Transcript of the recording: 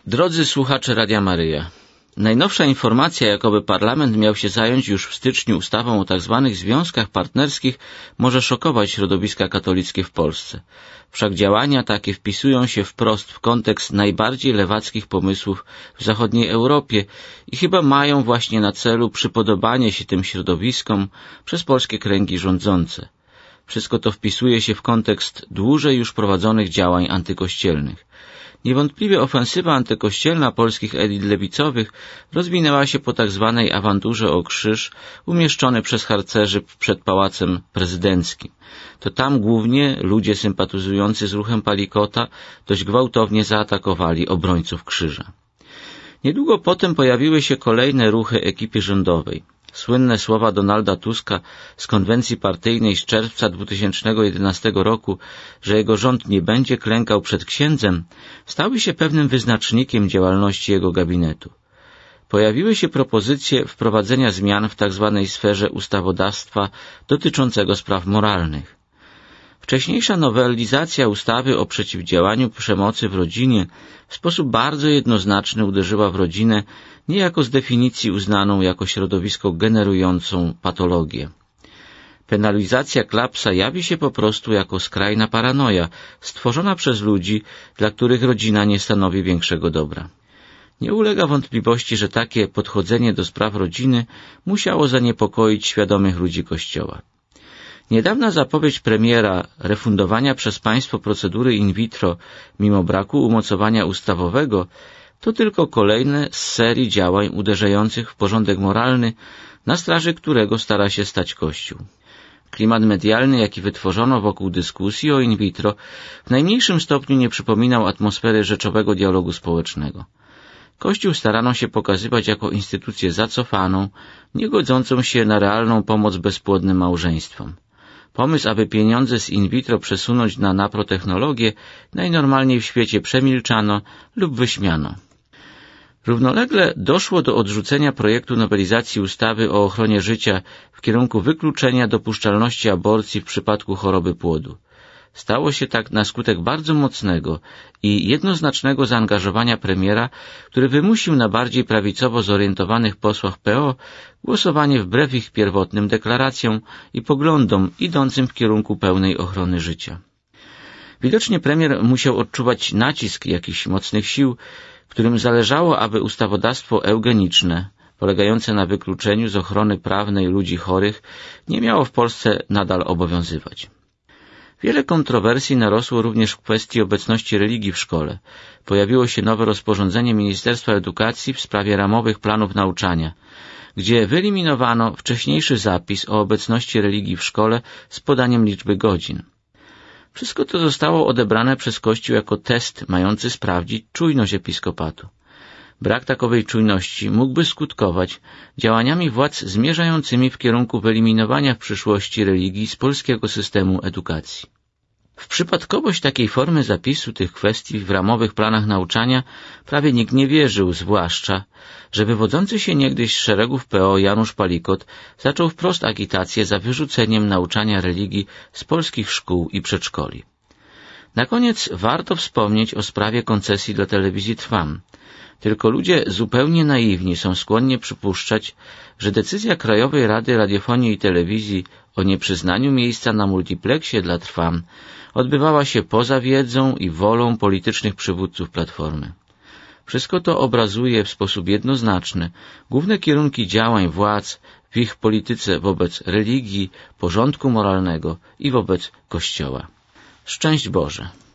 Drodzy słuchacze Radia Maryja, najnowsza informacja, jakoby parlament miał się zająć już w styczniu ustawą o tzw. związkach partnerskich, może szokować środowiska katolickie w Polsce. Wszak działania takie wpisują się wprost w kontekst najbardziej lewackich pomysłów w zachodniej Europie i chyba mają właśnie na celu przypodobanie się tym środowiskom przez polskie kręgi rządzące. Wszystko to wpisuje się w kontekst dłużej już prowadzonych działań antykościelnych. Niewątpliwie ofensywa antykościelna polskich elit lewicowych rozwinęła się po tzw. awanturze o krzyż umieszczony przez harcerzy przed Pałacem Prezydenckim. To tam głównie ludzie sympatyzujący z ruchem Palikota dość gwałtownie zaatakowali obrońców krzyża. Niedługo potem pojawiły się kolejne ruchy ekipy rządowej. Słynne słowa Donalda Tuska z konwencji partyjnej z czerwca 2011 roku, że jego rząd nie będzie klękał przed księdzem, stały się pewnym wyznacznikiem działalności jego gabinetu. Pojawiły się propozycje wprowadzenia zmian w tzw. sferze ustawodawstwa dotyczącego spraw moralnych. Wcześniejsza nowelizacja ustawy o przeciwdziałaniu przemocy w rodzinie w sposób bardzo jednoznaczny uderzyła w rodzinę niejako z definicji uznaną jako środowisko generującą patologię. Penalizacja klapsa jawi się po prostu jako skrajna paranoja, stworzona przez ludzi, dla których rodzina nie stanowi większego dobra. Nie ulega wątpliwości, że takie podchodzenie do spraw rodziny musiało zaniepokoić świadomych ludzi Kościoła. Niedawna zapowiedź premiera refundowania przez państwo procedury in vitro mimo braku umocowania ustawowego to tylko kolejne z serii działań uderzających w porządek moralny, na straży którego stara się stać Kościół. Klimat medialny, jaki wytworzono wokół dyskusji o in vitro, w najmniejszym stopniu nie przypominał atmosfery rzeczowego dialogu społecznego. Kościół starano się pokazywać jako instytucję zacofaną, nie godzącą się na realną pomoc bezpłodnym małżeństwom. Pomysł, aby pieniądze z in vitro przesunąć na naprotechnologię, najnormalniej w świecie przemilczano lub wyśmiano. Równolegle doszło do odrzucenia projektu nowelizacji ustawy o ochronie życia w kierunku wykluczenia dopuszczalności aborcji w przypadku choroby płodu. Stało się tak na skutek bardzo mocnego i jednoznacznego zaangażowania premiera, który wymusił na bardziej prawicowo zorientowanych posłach PO głosowanie wbrew ich pierwotnym deklaracjom i poglądom idącym w kierunku pełnej ochrony życia. Widocznie premier musiał odczuwać nacisk jakichś mocnych sił, którym zależało, aby ustawodawstwo eugeniczne, polegające na wykluczeniu z ochrony prawnej ludzi chorych, nie miało w Polsce nadal obowiązywać. Wiele kontrowersji narosło również w kwestii obecności religii w szkole. Pojawiło się nowe rozporządzenie Ministerstwa Edukacji w sprawie ramowych planów nauczania, gdzie wyeliminowano wcześniejszy zapis o obecności religii w szkole z podaniem liczby godzin. Wszystko to zostało odebrane przez Kościół jako test mający sprawdzić czujność episkopatu. Brak takowej czujności mógłby skutkować działaniami władz zmierzającymi w kierunku wyeliminowania w przyszłości religii z polskiego systemu edukacji. W przypadkowość takiej formy zapisu tych kwestii w ramowych planach nauczania prawie nikt nie wierzył, zwłaszcza, że wywodzący się niegdyś z szeregów PO Janusz Palikot zaczął wprost agitację za wyrzuceniem nauczania religii z polskich szkół i przedszkoli. Na koniec warto wspomnieć o sprawie koncesji dla telewizji Trwam. Tylko ludzie zupełnie naiwni są skłonni przypuszczać, że decyzja Krajowej Rady Radiofonii i Telewizji o nieprzyznaniu miejsca na multipleksie dla Trwam odbywała się poza wiedzą i wolą politycznych przywódców Platformy. Wszystko to obrazuje w sposób jednoznaczny główne kierunki działań władz w ich polityce wobec religii, porządku moralnego i wobec Kościoła. Szczęść Boże!